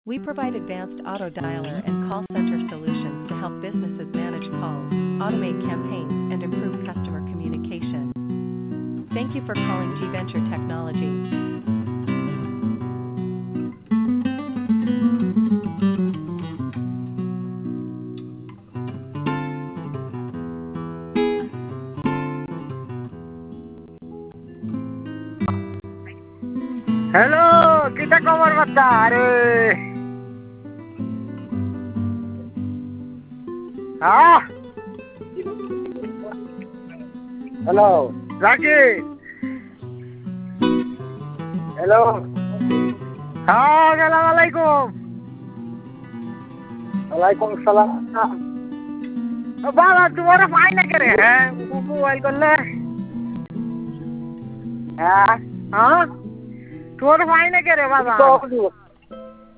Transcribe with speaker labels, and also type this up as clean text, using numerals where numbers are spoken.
Speaker 1: We provide advanced auto dialer and call center solutions to help businesses manage calls, automate campaigns, and improve customer communication. Thank you for calling G Venture Technology.
Speaker 2: Hello, কিটা খবর বার্তা? আরে হ্যাঁ, hello রাকি, hello, হ্যাঁ সালাম আলাইকুম। ওয়ালাইকুম সালাম। বাবা তোমার পাই না কে রে? হ্যাঁ মোবাইল করলে হ্যাঁ হ্যাঁ তোমার পাই না কে রে বাবা?